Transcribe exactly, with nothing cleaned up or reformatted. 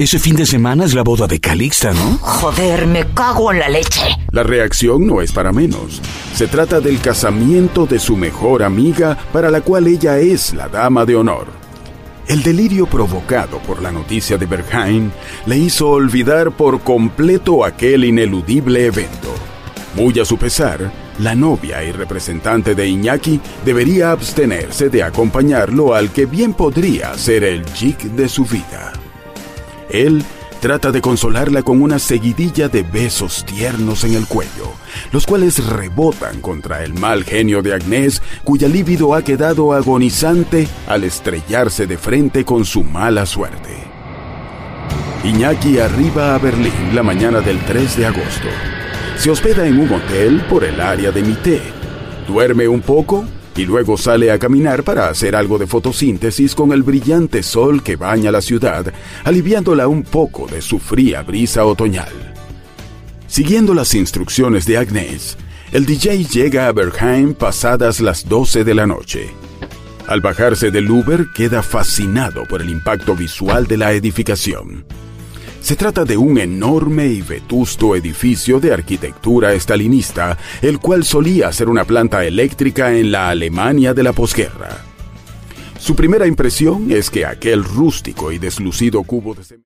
Ese fin de semana es la boda de Calixta, ¿no? Joder, me cago en la leche. La reacción no es para menos. Se trata del casamiento de su mejor amiga, para la cual ella es la dama de honor. El delirio provocado por la noticia de Berghain le hizo olvidar por completo aquel ineludible evento. Muy a su pesar, la novia y representante de Iñaki debería abstenerse de acompañarlo al que bien podría ser el jig de su vida. Él trata de consolarla con una seguidilla de besos tiernos en el cuello, los cuales rebotan contra el mal genio de Agnès, cuya líbido ha quedado agonizante al estrellarse de frente con su mala suerte. Iñaki arriba a Berlín la mañana del tres de agosto. Se hospeda en un hotel por el área de Mitte, duerme un poco y luego sale a caminar para hacer algo de fotosíntesis con el brillante sol que baña la ciudad, aliviándola un poco de su fría brisa otoñal. Siguiendo las instrucciones de Agnès, el D J llega a Berghain pasadas las doce de la noche. Al bajarse del Uber queda fascinado por el impacto visual de la edificación. Se trata de un enorme y vetusto edificio de arquitectura estalinista, el cual solía ser una planta eléctrica en la Alemania de la posguerra. Su primera impresión es que aquel rústico y deslucido cubo de cemento